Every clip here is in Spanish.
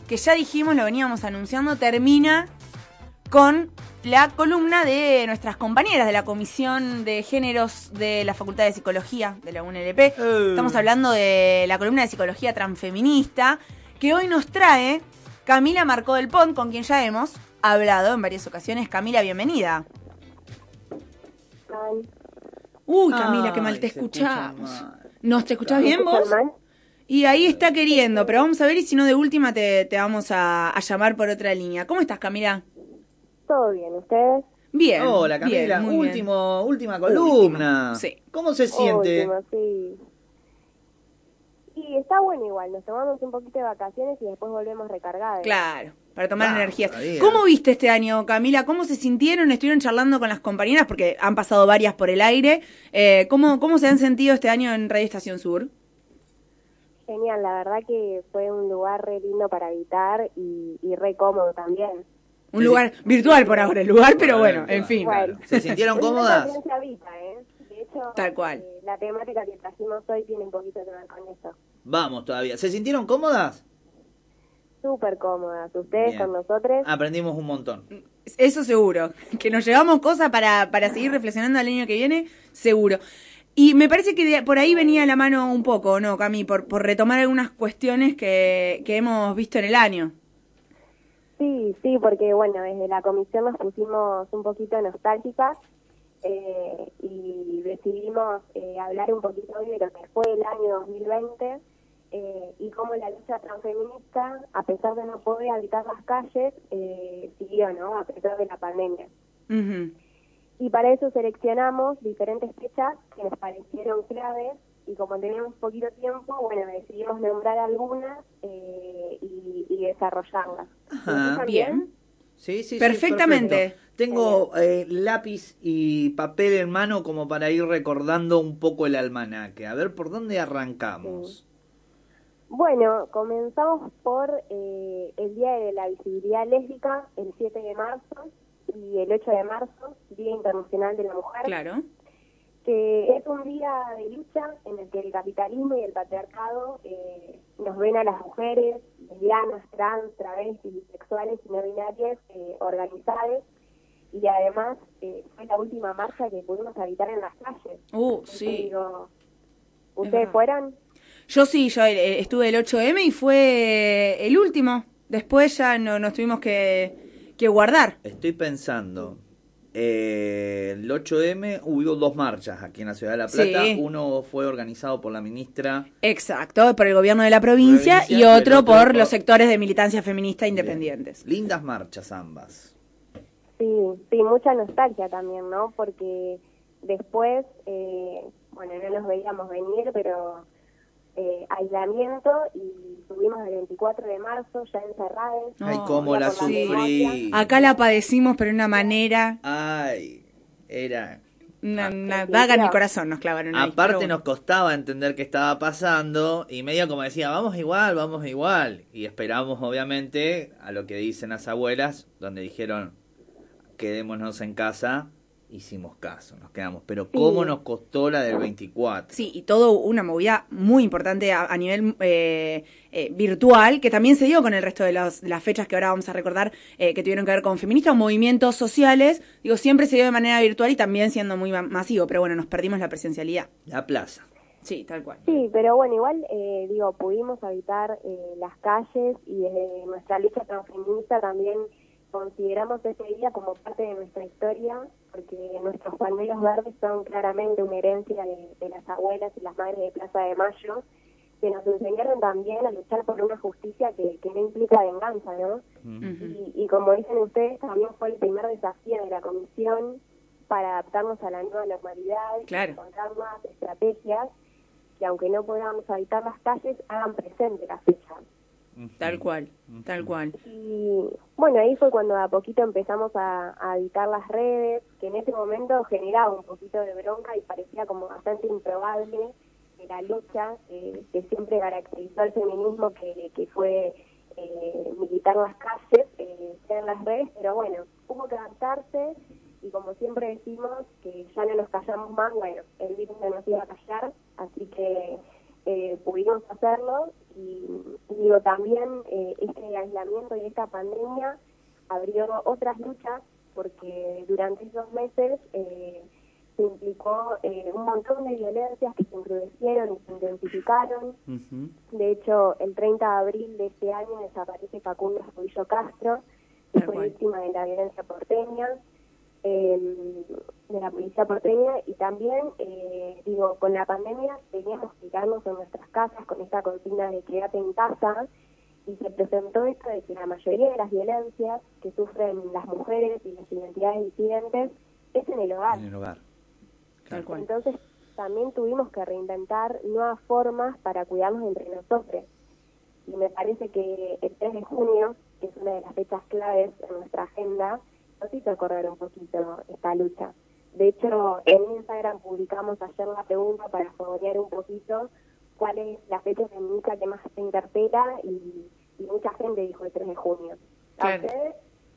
que ya dijimos, lo veníamos anunciando, termina con la columna de nuestras compañeras de la Comisión de Géneros de la Facultad de Psicología de la UNLP. Estamos hablando de la columna de Psicología Transfeminista, que hoy nos trae Camila Marcó del Pont, con quien ya hemos hablado en varias ocasiones. Camila, bienvenida. Uy, Camila, qué mal te escuchamos. ¿Nos te escuchás bien vos? Y ahí está queriendo, pero vamos a ver y si no de última te vamos a llamar por otra línea. ¿Cómo estás, Camila? Todo bien, ¿ustedes? Bien. Hola, Camila. Bien, Última columna. Sí. ¿Cómo se siente? Última, sí. Y está bueno igual, nos tomamos un poquito de vacaciones y después volvemos recargadas. Claro, para tomar energías. Todavía. ¿Cómo viste este año, Camila? ¿Cómo se sintieron? ¿Estuvieron charlando con las compañeras? Porque han pasado varias por el aire. ¿Cómo se han sentido este año en Radio Estación Sur? Genial, la verdad que fue un lugar re lindo para habitar y re cómodo también. Un lugar virtual por ahora, el lugar, pero bueno, en fin. Bueno. ¿Se sintieron cómodas? También se habita, ¿eh? De hecho, Tal cual. La temática que trajimos hoy tiene un poquito que ver con eso. Vamos todavía. ¿Se sintieron cómodas? Súper cómodas. ¿Ustedes Bien. con nosotros? Aprendimos un montón. Eso seguro. Que nos llevamos cosas para seguir reflexionando al año que viene, seguro. Y me parece que por ahí venía la mano un poco, ¿no, Cami? Por retomar algunas cuestiones que hemos visto en el año. Sí, porque bueno, desde la comisión nos pusimos un poquito nostálgicas y decidimos hablar un poquito hoy de lo que fue el año 2020 y cómo la lucha transfeminista, a pesar de no poder habitar las calles, siguió, ¿no? A pesar de la pandemia. Uh-huh. Y para eso seleccionamos diferentes fechas que nos parecieron claves y como teníamos poquito tiempo, bueno, decidimos nombrar algunas y desarrollarlas. Ajá. Bien. Sí, Perfectamente. Perfecto. Tengo lápiz y papel en mano como para ir recordando un poco el almanaque. A ver, ¿por dónde arrancamos? Bueno, comenzamos por el Día de la Visibilidad Lésbica, el 7 de marzo, y el 8 de marzo, Día Internacional de la Mujer. Claro. Que es un día de lucha en el que el capitalismo y el patriarcado nos ven a las mujeres, lesbianas, trans, travestis, bisexuales y no binarias organizadas, y además fue la última marcha que pudimos habitar en las calles. Sí. Digo, ¿ustedes fueron? Yo sí, yo estuve el 8M y fue el último. Después ya no nos tuvimos que guardar. Estoy pensando, el 8M hubo 2 marchas aquí en la Ciudad de La Plata. Sí. Uno fue organizado por la ministra. Exacto, por el gobierno de la provincia y otro por los sectores de militancia feminista independientes. Bien. Lindas marchas ambas. Sí, mucha nostalgia también, ¿no? Porque después, bueno, no nos veíamos venir, pero aislamiento y subimos el 24 de marzo ya encerrados. Ay, cómo la sufrí. Acá la padecimos, pero de una manera... Ay, era... Una daga en el corazón nos clavaron ahí. Aparte nos costaba entender qué estaba pasando y medio como decía, vamos igual. Y esperamos obviamente a lo que dicen las abuelas, donde dijeron, quedémonos en casa. Hicimos caso, nos quedamos. Pero cómo nos costó la del 24. Sí, y todo una movida muy importante a nivel virtual, que también se dio con el resto de las fechas que ahora vamos a recordar, que tuvieron que ver con feministas o movimientos sociales. Digo, siempre se dio de manera virtual y también siendo muy masivo, pero bueno, nos perdimos la presencialidad. La plaza. Sí, tal cual. Sí, pero bueno, igual, pudimos habitar las calles y desde nuestra lucha transfeminista también consideramos ese día como parte de nuestra historia, porque nuestros pañuelos verdes son claramente una herencia de las abuelas y las madres de Plaza de Mayo, que nos enseñaron también a luchar por una justicia que no implica venganza, ¿no? Uh-huh. Y como dicen ustedes, también fue el primer desafío de la comisión para adaptarnos a la nueva normalidad, claro, encontrar nuevas estrategias que aunque no podamos habitar las calles, hagan presente la fecha. Tal cual. Y bueno, ahí fue cuando a poquito empezamos a editar las redes, que en ese momento generaba un poquito de bronca y parecía como bastante improbable que la lucha que siempre caracterizó al feminismo, que fue militar las calles, sea en las redes, pero bueno, hubo que adaptarse y como siempre decimos que ya no nos callamos más, bueno, el virus no nos iba a callar, así que pudimos hacerlo y digo, también este aislamiento y esta pandemia abrió otras luchas, porque durante esos meses se implicó un montón de violencias que se encrudecieron y se intensificaron. De hecho, el 30 de abril de este año desaparece Facundo Escobillo Castro, que fue víctima de la violencia porteña, de la policía porteña, y también, digo, con la pandemia teníamos que quedarnos en nuestras casas con esta consigna de quédate en casa, y se presentó esto de que la mayoría de las violencias que sufren las mujeres y las identidades disidentes es en el hogar. En el hogar. Tal cual. Entonces también tuvimos que reinventar nuevas formas para cuidarnos entre nosotros. Y me parece que el 3 de junio, que es una de las fechas claves en nuestra agenda, nos hizo correr un poquito esta lucha. De hecho, en Instagram publicamos ayer la pregunta para fogonear un poquito cuál es la fecha feminista que más te interpela, y mucha gente dijo el 3 de junio. ¿A Claro. ustedes?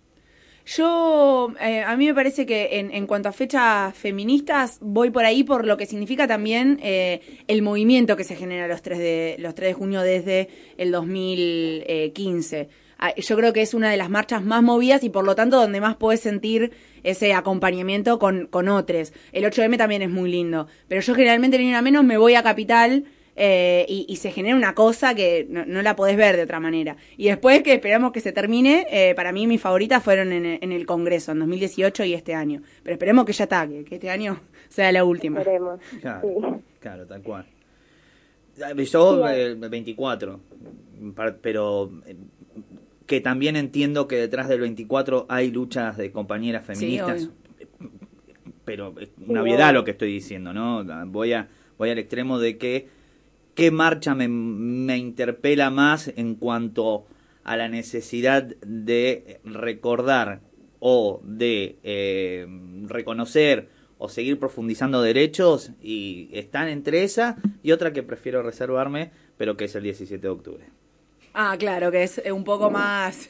Yo, a mí me parece que en cuanto a fechas feministas, voy por ahí por lo que significa también el movimiento que se genera los 3 de junio desde el 2015. Yo creo que es una de las marchas más movidas y por lo tanto donde más podés sentir ese acompañamiento con otros. El 8M también es muy lindo, pero yo generalmente ni una menos me voy a Capital. Y se genera una cosa que no la podés ver de otra manera. Y después que esperamos que se termine, para mí mis favoritas fueron en el Congreso, en 2018 y este año. Pero esperemos que ya está, que este año sea la última. Esperemos. Claro, Sí. claro, tal cual. Yo 24, pero que también entiendo que detrás del 24 hay luchas de compañeras feministas, pero es una obviedad lo que estoy diciendo, ¿no? Voy al extremo de que ¿qué marcha me interpela más en cuanto a la necesidad de recordar o de reconocer o seguir profundizando derechos? Y están entre esa y otra que prefiero reservarme, pero que es el 17 de octubre. Ah, claro, que es un poco más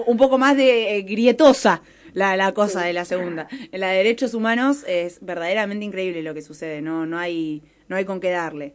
de grietosa la cosa de la segunda. En la de derechos humanos es verdaderamente increíble lo que sucede, no hay con qué darle.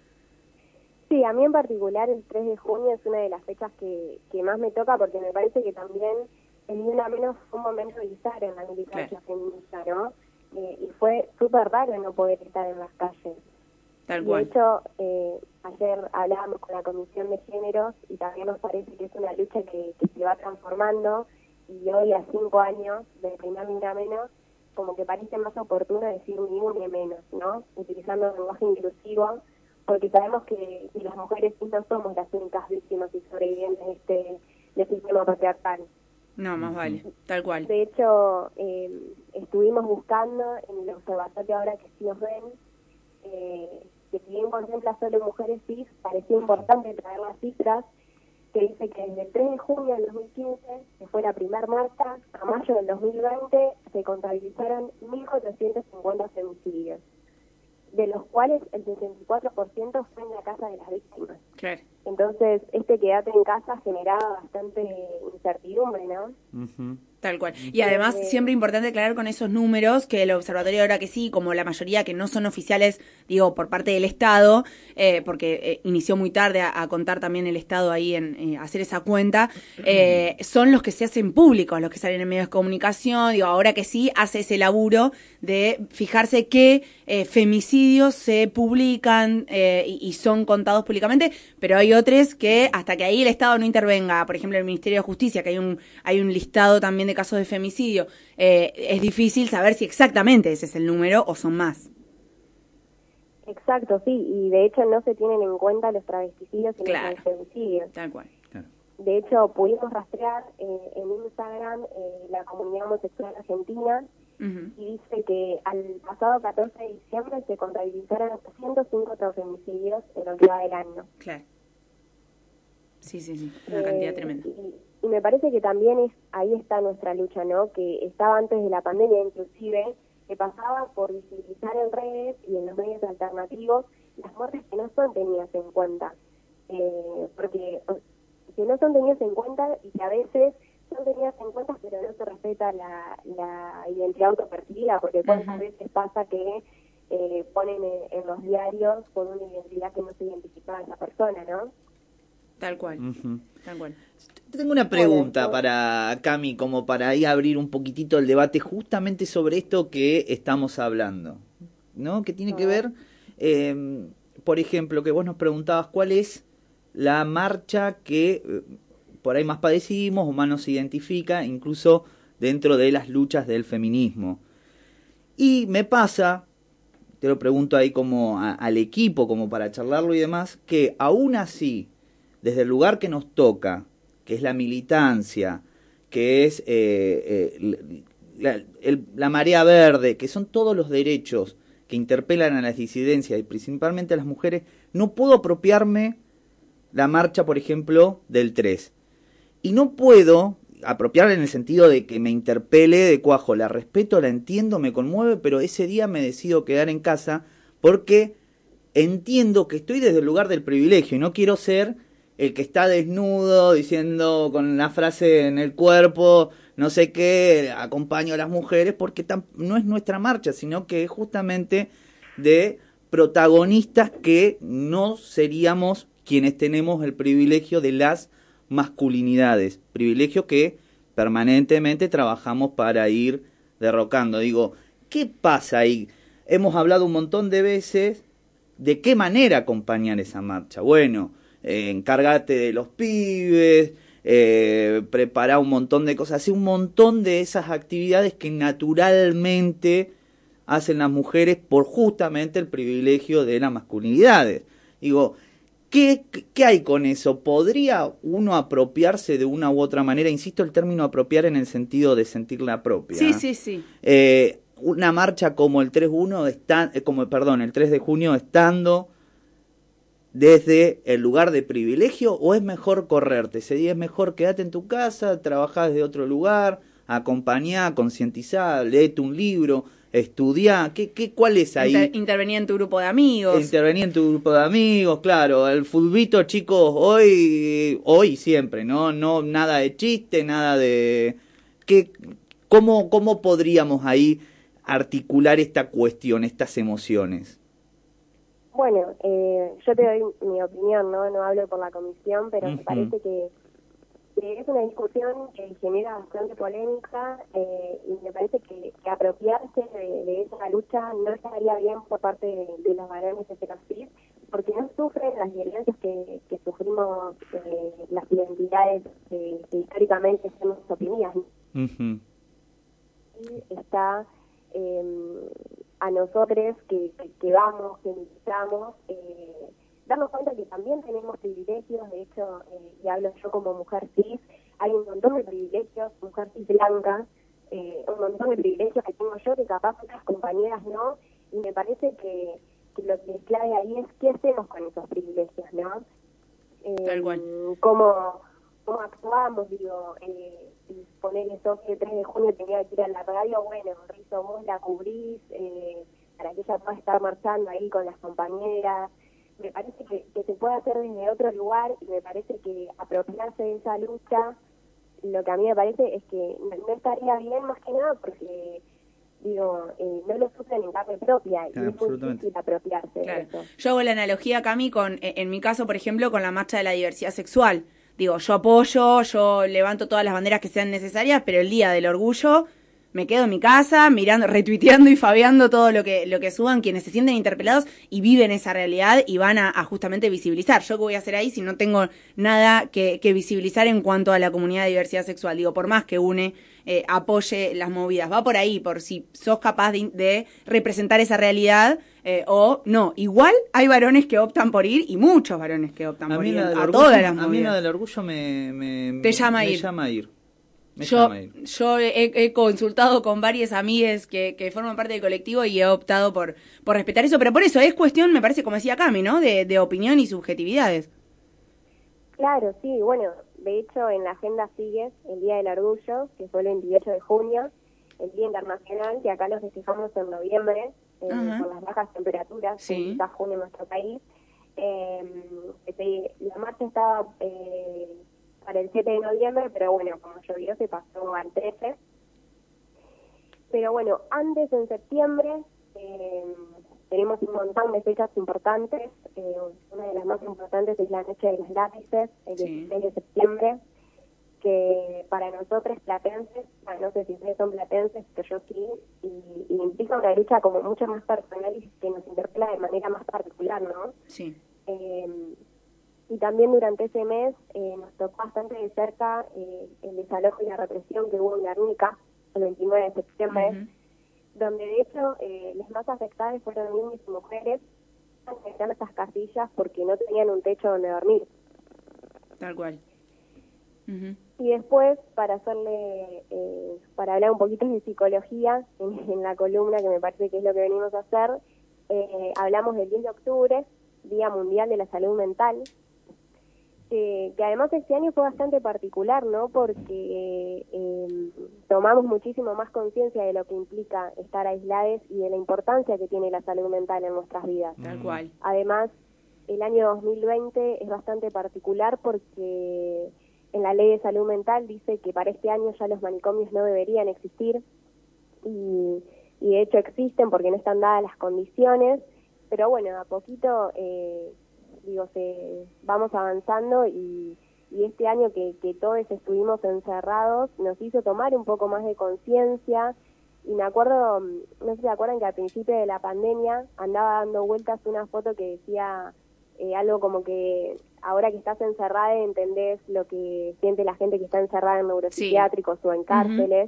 Sí, a mí en particular el 3 de junio es una de las fechas que más me toca, porque me parece que también el Ni Una Menos fue un momento bisagra en la militancia feminista, ¿no? Y fue súper raro no poder estar en las calles. Tal cual. De hecho, ayer hablábamos con la Comisión de Géneros y también nos parece que es una lucha que se va transformando, y hoy a 5 años del primer Ni Una Menos, como que parece más oportuno decir ni un ni menos, ¿no? Utilizando el lenguaje inclusivo, porque sabemos que las mujeres sí no somos las únicas víctimas y sobrevivientes del sistema patriarcal. No, más vale, tal cual. De hecho, estuvimos buscando en el observatorio, ahora que sí nos ven, que si bien contempla solo mujeres cis, parecía importante traer las cifras, que dice que desde el 3 de junio del 2015, que fue la primera marcha, a mayo del 2020 se contabilizaron 1.450 femicidios, de los cuales el 64% fue en la casa de las víctimas. Claro. Entonces, quédate en casa generaba bastante incertidumbre, ¿no? Uh-huh. Tal cual. Y además, siempre importante aclarar con esos números que el observatorio, ahora que sí, como la mayoría que no son oficiales, digo, por parte del Estado, porque inició muy tarde a contar también el Estado ahí en hacer esa cuenta, son los que se hacen públicos, los que salen en medios de comunicación. Digo, ahora que sí, hace ese laburo de fijarse qué femicidios se publican y son contados públicamente, pero hay otros que hasta que ahí el Estado no intervenga, por ejemplo, el Ministerio de Justicia, que hay un listado también de casos de femicidio, es difícil saber si exactamente ese es el número o son más. Exacto, sí, y de hecho no se tienen en cuenta los travesticidios y los femicidios. Tal cual. De hecho, pudimos rastrear en Instagram la comunidad homosexual argentina, y dice que al pasado 14 de diciembre se contabilizaron 105 transfemicidios en lo que va del año. Claro. Sí, una cantidad tremenda. Y me parece que también ahí está nuestra lucha, ¿no? Que estaba antes de la pandemia, inclusive, que pasaba por visibilizar en redes y en los medios alternativos las muertes que no son tenidas en cuenta. Porque que no son tenidas en cuenta y que a veces son tenidas en cuenta, pero no se respeta la identidad autopercibida, porque cuántas veces pasa que ponen en los diarios con una identidad que no se identificaba a esa persona, ¿no? Tal cual, tal cual. Tengo una pregunta para Cami, como para ahí abrir un poquitito el debate justamente sobre esto que estamos hablando, ¿no? Que tiene que ver, por ejemplo, que vos nos preguntabas cuál es la marcha que por ahí más padecimos o más nos identifica, incluso dentro de las luchas del feminismo. Y me pasa, te lo pregunto ahí como al equipo, como para charlarlo y demás, que aún así, desde el lugar que nos toca, que es la militancia, que es la marea verde, que son todos los derechos que interpelan a las disidencias y principalmente a las mujeres, no puedo apropiarme la marcha, por ejemplo, del 3. Y no puedo apropiarla en el sentido de que me interpele de cuajo, la respeto, la entiendo, me conmueve, pero ese día me decido quedar en casa porque entiendo que estoy desde el lugar del privilegio y no quiero ser el que está desnudo diciendo con la frase en el cuerpo, no sé qué, acompaño a las mujeres, porque no es nuestra marcha, sino que es justamente de protagonistas que no seríamos quienes tenemos el privilegio de las masculinidades, privilegio que permanentemente trabajamos para ir derrocando. Digo, ¿qué pasa ahí? Hemos hablado un montón de veces de qué manera acompañar esa marcha. Bueno, encárgate de los pibes, prepara un montón de cosas, hace un montón de esas actividades que naturalmente hacen las mujeres por justamente el privilegio de las masculinidades. Digo, ¿qué hay con eso? ¿Podría uno apropiarse de una u otra manera? Insisto, el término apropiar en el sentido de sentirla propia. Sí. Una marcha como el 3 de junio estando desde el lugar de privilegio, o es mejor correrte? Ese día es mejor quedarte en tu casa, trabajar desde otro lugar, acompañar, concientizar, leete un libro, estudiar, ¿cuál es ahí? Intervenir en tu grupo de amigos. Intervenir en tu grupo de amigos, claro, el fulbito, chicos, hoy y siempre, ¿no? No, nada de chiste, nada de... ¿Cómo podríamos ahí articular esta cuestión, estas emociones? Bueno, yo te doy mi opinión, no hablo por la comisión, pero me parece que es una discusión que genera bastante polémica y me parece que apropiarse de esa lucha no estaría bien por parte de los varones heterosexuales, porque no sufren las violencias que sufrimos las identidades que históricamente hemos oprimidas. Y está a nosotros que vamos, que militamos, darnos cuenta que también tenemos privilegios. De hecho, y hablo yo como mujer cis, hay un montón de privilegios, mujer cis blanca, un montón de privilegios que tengo yo que capaz otras compañeras no, y me parece que lo que es clave ahí es qué hacemos con esos privilegios, ¿no? Tal cual. Cómo actuamos, digo, si ponerle eso que el 3 de junio tenía que ir a la radio, bueno, Rizo, vos la cubrís, para que ella pueda estar marchando ahí con las compañeras. Me parece que se puede hacer desde otro lugar, y me parece que apropiarse de esa lucha, lo que a mí me parece es que no estaría bien, más que nada porque digo, no lo sufren en carne propia, y es muy difícil apropiarse de eso. Yo hago la analogía, Cami, en mi caso, por ejemplo, con la marcha de la diversidad sexual. Digo, yo apoyo, yo levanto todas las banderas que sean necesarias, pero el día del orgullo me quedo en mi casa mirando, retuiteando y fabeando todo lo que suban quienes se sienten interpelados y viven esa realidad y van a justamente visibilizar. ¿Yo qué voy a hacer ahí si no tengo nada que visibilizar en cuanto a la comunidad de diversidad sexual? Digo, por más que UNE apoye las movidas, va por ahí, por si sos capaz de representar esa realidad o no. Igual hay varones que optan por ir, y muchos varones que optan por ir a todas las movidas. A mí la del orgullo me llama a ir. Yo he consultado con varias amigas que forman parte del colectivo y he optado por respetar eso, pero por eso es cuestión, me parece, como decía Cami, ¿no? De opinión y subjetividades. Claro, sí, bueno, de hecho en la agenda sigue el Día del Orgullo, que fue el 28 de junio, el Día Internacional, que acá lo festejamos en noviembre, por las bajas temperaturas, que está junio en nuestro país. La marcha estaba para el 7 de noviembre, pero bueno, como llovió se pasó al 13. Pero bueno, antes, en septiembre, tenemos un montón de fechas importantes. Una de las más importantes es la Noche de los Lápices, el 16 de septiembre, que para nosotros platenses, no sé si ustedes son platenses, pero yo sí, y implica una lucha como mucho más personal y que nos interpela de manera más particular, ¿no? Sí. Y también durante ese mes nos tocó bastante de cerca el desalojo y la represión que hubo en Guernica el 29 de septiembre, donde de hecho las más afectadas fueron niños y mujeres que estaban en estas casillas porque no tenían un techo donde dormir. Tal cual. Y después, para hablar un poquito de psicología, en la columna, que me parece que es lo que venimos a hacer, hablamos del 10 de octubre, Día Mundial de la Salud Mental, que además este año fue bastante particular, ¿no? Porque tomamos muchísimo más conciencia de lo que implica estar aislados y de la importancia que tiene la salud mental en nuestras vidas. Tal cual. Además, el año 2020 es bastante particular porque en la Ley de Salud Mental dice que para este año ya los manicomios no deberían existir y de hecho existen porque no están dadas las condiciones, pero bueno, a poquito vamos avanzando y este año que todos estuvimos encerrados nos hizo tomar un poco más de conciencia. Y me acuerdo, no sé si se acuerdan que al principio de la pandemia andaba dando vueltas una foto que decía algo como que ahora que estás encerrada entendés lo que siente la gente que está encerrada en neuropsiquiátricos o en cárceles.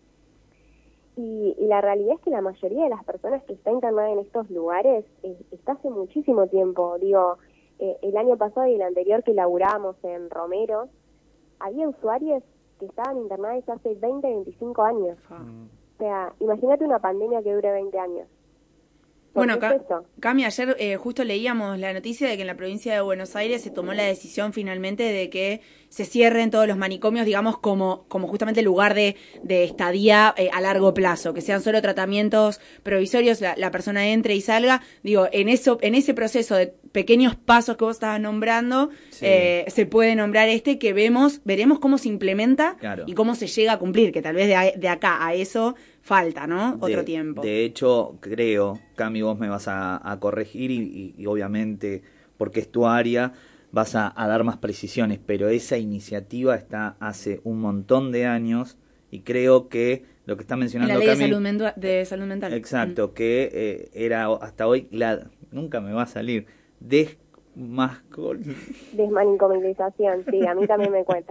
Y la realidad es que la mayoría de las personas que está internada en estos lugares está hace muchísimo tiempo. Digo, el año pasado y el anterior que laburábamos en Romero, había usuarios que estaban internados hace 20, 25 años. O sea, imagínate una pandemia que dure 20 años. Bueno, Cami, ayer justo leíamos la noticia de que en la provincia de Buenos Aires se tomó la decisión finalmente de que se cierren todos los manicomios, digamos, como justamente lugar de estadía a largo plazo, que sean solo tratamientos provisorios, la persona entre y salga. Digo, en ese proceso de pequeños pasos que vos estabas nombrando, se puede nombrar que veremos cómo se implementa y cómo se llega a cumplir, que tal vez de acá a eso falta, ¿no? Otro tiempo. De hecho, creo, Cami, vos me vas a corregir y obviamente, porque es tu área, vas a dar más precisiones, pero esa iniciativa está hace un montón de años y creo que lo que está mencionando la ley Cami, de salud mental. Exacto, que era hasta hoy, nunca me va a salir, desmanicomilización, sí, a mí también me cuesta.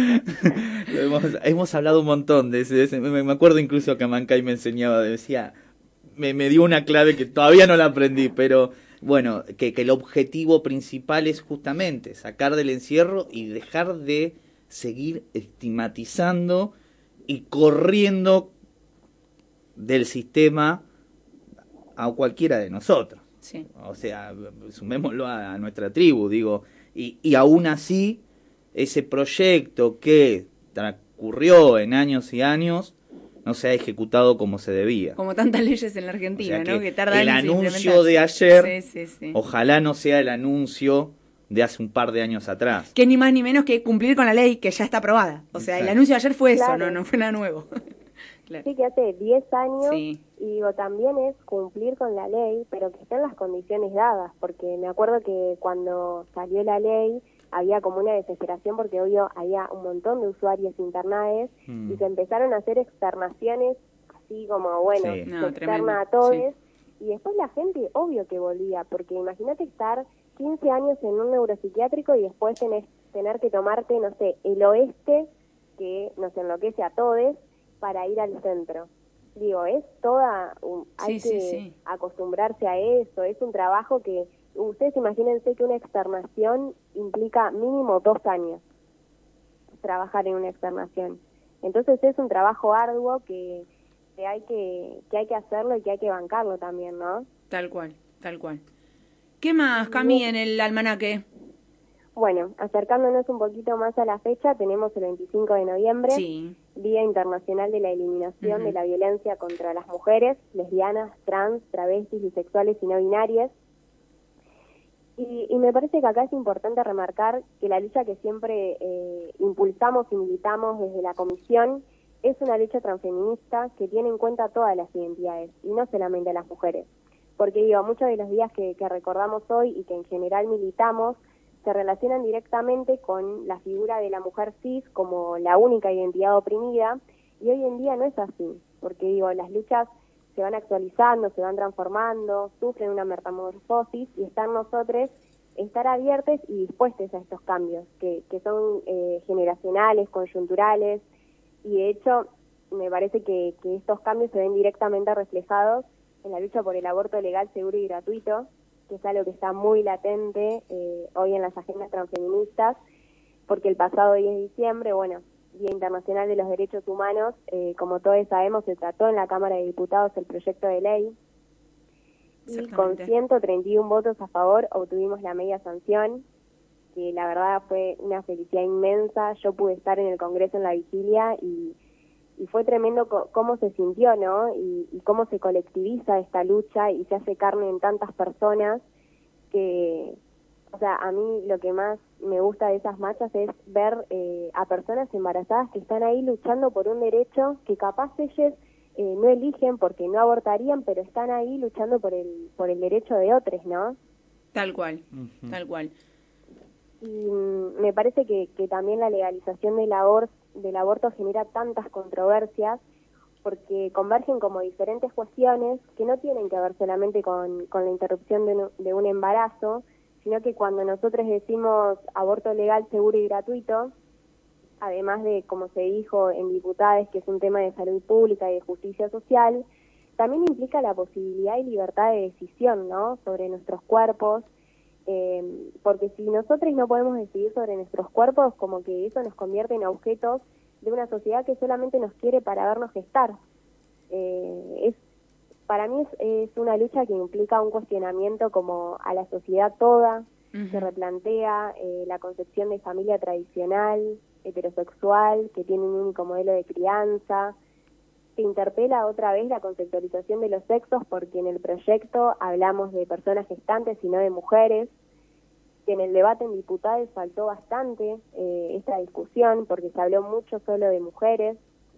hemos hablado un montón de ese, me acuerdo incluso que Amancay me enseñaba, decía, me dio una clave que todavía no la aprendí, pero bueno, que el objetivo principal es justamente sacar del encierro y dejar de seguir estigmatizando y corriendo del sistema a cualquiera de nosotros. Sí. O sea, sumémoslo a nuestra tribu, digo, y aún así, ese proyecto que transcurrió en años y años, no se ha ejecutado como se debía. Como tantas leyes en la Argentina, o sea, ¿no? Que tardan el años en anuncio de ayer, sí. Ojalá no sea el anuncio de hace un par de años atrás. Que ni más ni menos que cumplir con la ley que ya está aprobada. O sea, el anuncio de ayer fue eso, no fue nada nuevo. Claro. Sí, que hace 10 años, y digo, también es cumplir con la ley, pero que estén las condiciones dadas, porque me acuerdo que cuando salió la ley había como una desesperación porque obvio había un montón de usuarios internados y se empezaron a hacer externaciones así como, bueno, se externa a todos, y después la gente obvio que volvía, porque imagínate estar 15 años en un neuropsiquiátrico y después tener que tomarte, no sé, el oeste, que nos enloquece a todos, para ir al centro. Digo, es toda, hay que acostumbrarse a eso, es un trabajo que, ustedes imagínense que una externación implica mínimo 2 años, trabajar en una externación. Entonces es un trabajo arduo que hay que hacerlo y que hay que bancarlo también, ¿no? Tal cual. ¿Qué más, Cami, en el almanaque? Bueno, acercándonos un poquito más a la fecha, tenemos el 25 de noviembre, Día Internacional de la Eliminación de la Violencia contra las Mujeres, lesbianas, trans, travestis, bisexuales y no binarias. Y me parece que acá es importante remarcar que la lucha que siempre impulsamos y militamos desde la Comisión es una lucha transfeminista que tiene en cuenta todas las identidades, y no solamente a las mujeres. porque digo, muchos de los días que recordamos hoy y que en general militamos, se relacionan directamente con la figura de la mujer cis como la única identidad oprimida, y hoy en día no es así, porque digo, las luchas se van actualizando, se van transformando, sufren una metamorfosis, y están nosotros estar abiertos y dispuestos a estos cambios, que son generacionales, coyunturales, y de hecho me parece que estos cambios se ven directamente reflejados en la lucha por el aborto legal, seguro y gratuito, que es algo que está muy latente hoy en las agendas transfeministas, porque el pasado 10 de diciembre, bueno, Día Internacional de los Derechos Humanos, como todos sabemos, se trató en la Cámara de Diputados el proyecto de ley, y con 131 votos a favor obtuvimos la media sanción, que la verdad fue una felicidad inmensa. Yo pude estar en el Congreso en la vigilia y fue tremendo cómo se sintió, ¿no? Y cómo se colectiviza esta lucha y se hace carne en tantas personas que, o sea, a mí lo que más me gusta de esas marchas es ver a personas embarazadas que están ahí luchando por un derecho que capaz ellos no eligen porque no abortarían, pero están ahí luchando por el derecho de otros, ¿no? Tal cual, tal cual. Y me parece que también la legalización del aborto genera tantas controversias porque convergen como diferentes cuestiones que no tienen que ver solamente con la interrupción de un embarazo, sino que cuando nosotros decimos aborto legal, seguro y gratuito, además de, como se dijo en Diputados, que es un tema de salud pública y de justicia social, también implica la posibilidad y libertad de decisión, ¿no?, sobre nuestros cuerpos, porque si nosotros no podemos decidir sobre nuestros cuerpos, como que eso nos convierte en objetos de una sociedad que solamente nos quiere para vernos gestar. Para mí es una lucha que implica un cuestionamiento como a la sociedad toda, se replantea la concepción de familia tradicional, heterosexual, que tiene un único modelo de crianza. Se interpela otra vez la conceptualización de los sexos, porque en el proyecto hablamos de personas gestantes y no de mujeres, que en el debate en Diputados faltó bastante esta discusión, porque se habló mucho solo de mujeres.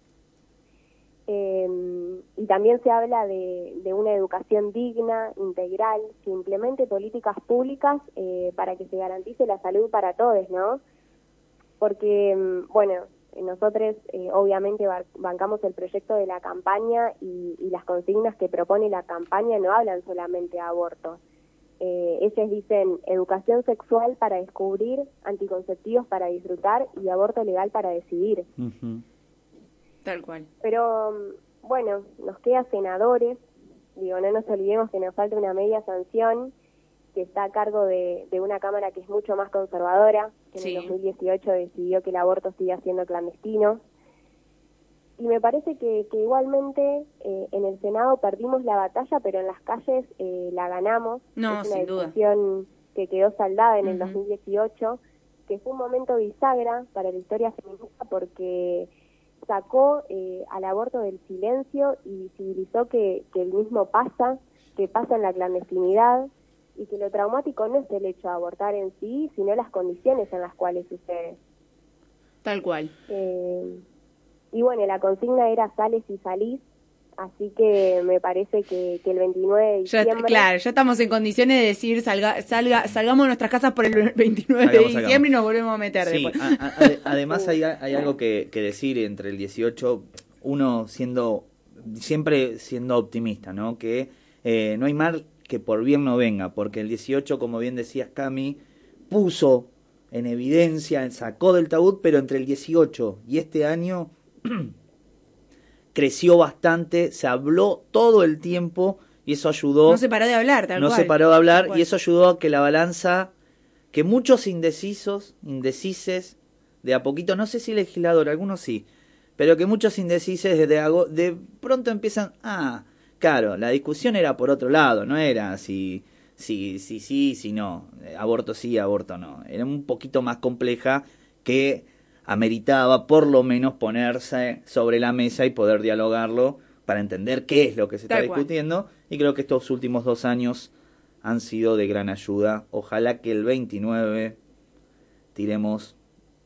Y también se habla de una educación digna, integral, que implemente políticas públicas para que se garantice la salud para todos, ¿no? Porque, bueno, nosotros obviamente bancamos el proyecto de la campaña y las consignas que propone la campaña no hablan solamente de aborto. Ellos dicen educación sexual para descubrir, anticonceptivos para disfrutar y aborto legal para decidir. Tal cual. Pero, bueno, nos queda senadores, digo, no nos olvidemos que nos falta una media sanción que está a cargo de una Cámara que es mucho más conservadora, que en el 2018 decidió que el aborto siga siendo clandestino. Y me parece que igualmente en el Senado perdimos la batalla, pero en las calles la ganamos. No, es una sin duda. discusión que quedó saldada en el 2018, que fue un momento bisagra para la historia feminista porque sacó al aborto del silencio y visibilizó que el mismo pasa en la clandestinidad, y que lo traumático no es el hecho de abortar en sí, sino las condiciones en las cuales sucede. Tal cual. Y bueno, la consigna era sales y salís, así que me parece que el 29 de diciembre... Ya estamos en condiciones de decir salgamos de nuestras casas por el 29 de diciembre y nos volvemos a meter después. Además hay algo que decir entre el 18, uno siempre siendo optimista, ¿no? Que no hay mal que por bien no venga, porque el 18, como bien decías, Cami, puso en evidencia, sacó del tabú, pero entre el 18 y este año creció bastante, se habló todo el tiempo y eso ayudó. No se paró de hablar, tal cual. No se paró de hablar y eso ayudó a que la balanza, que muchos indecises, de a poquito, no sé si legislador, algunos sí, pero que muchos indecises de pronto empiezan, claro, la discusión era por otro lado, no era si no, aborto sí, aborto no. Era un poquito más compleja que ameritaba por lo menos ponerse sobre la mesa y poder dialogarlo para entender qué es lo que se está discutiendo. Y creo que estos últimos 2 años han sido de gran ayuda. Ojalá que el 29 tiremos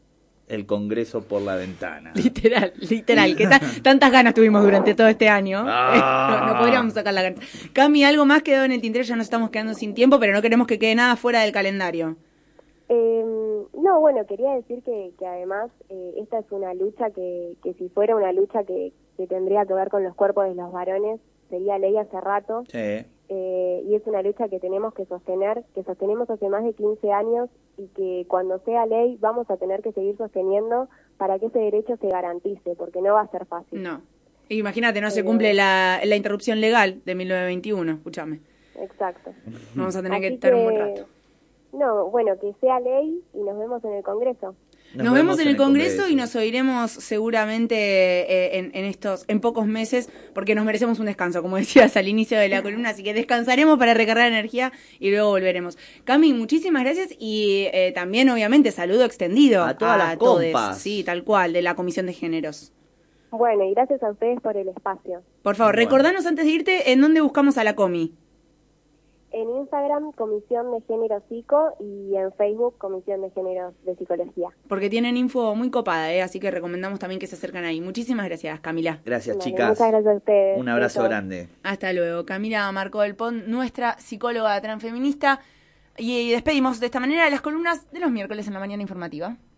el Congreso por la ventana. Literal, que tantas ganas tuvimos durante todo este año. Ah. No podríamos sacar la gana. Cami, algo más quedó en el tintero, ya nos estamos quedando sin tiempo, pero no queremos que quede nada fuera del calendario. No, bueno, quería decir que además esta es una lucha que si fuera una lucha que tendría que ver con los cuerpos de los varones, sería ley hace rato. Sí. Y es una lucha que tenemos que sostener, que sostenemos hace más de 15 años y que cuando sea ley vamos a tener que seguir sosteniendo para que ese derecho se garantice, porque no va a ser fácil. No. Imagínate, no se cumple la interrupción legal de 1921, escúchame. Exacto. Vamos a tener que Así estar un buen rato. No, bueno, que sea ley y nos vemos en el Congreso. Nos vemos en el Congreso y nos oiremos seguramente en pocos meses, porque nos merecemos un descanso, como decías al inicio de la columna, así que descansaremos para recargar energía y luego volveremos. Cami, muchísimas gracias y también obviamente saludo extendido a todas las todes, compas. sí, tal cual, de la Comisión de Géneros. Bueno, y gracias a ustedes por el espacio. Por favor, recordanos antes de irte en dónde buscamos a la Comi. En Instagram, Comisión de Género Psico, y en Facebook, Comisión de Géneros de Psicología. Porque tienen info muy copada, así que recomendamos también que se acerquen ahí. Muchísimas gracias, Camila. Gracias, Vale, chicas. muchas gracias a ustedes. Un abrazo Besos. grande. Hasta luego. Camila Marcó del Pont, nuestra psicóloga transfeminista. Y despedimos de esta manera las columnas de los miércoles en la mañana informativa.